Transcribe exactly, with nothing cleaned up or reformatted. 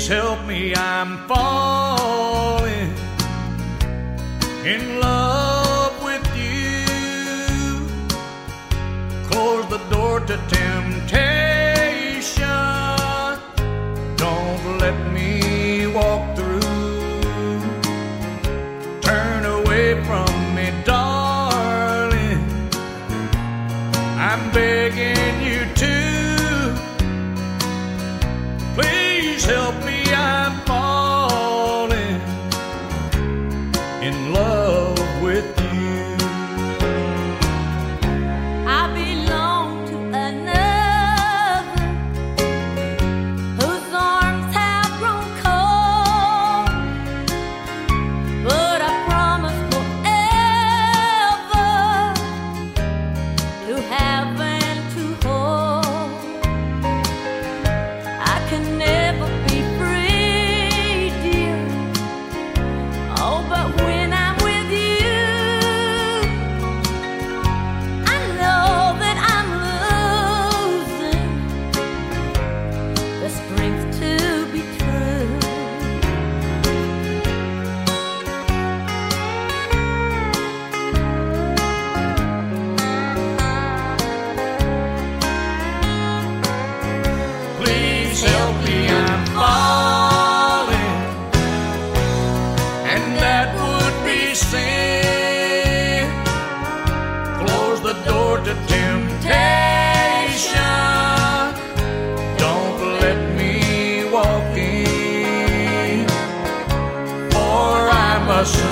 help me, I'm falling in love with you. Close the door to temptation. Don't let me walk through. Turn away from me, darling. I'm begging you to. Please help me, I'm falling in love with you. I belong to another whose arms have grown cold, but I promise forever to have and to hold. I can never be free, dear. Oh, but when I'm with you, I know that I'm losing the strength to be true. Please help me, I'm falling, and that would be sin. Close the door to temptation. Don't let me walk in, for I must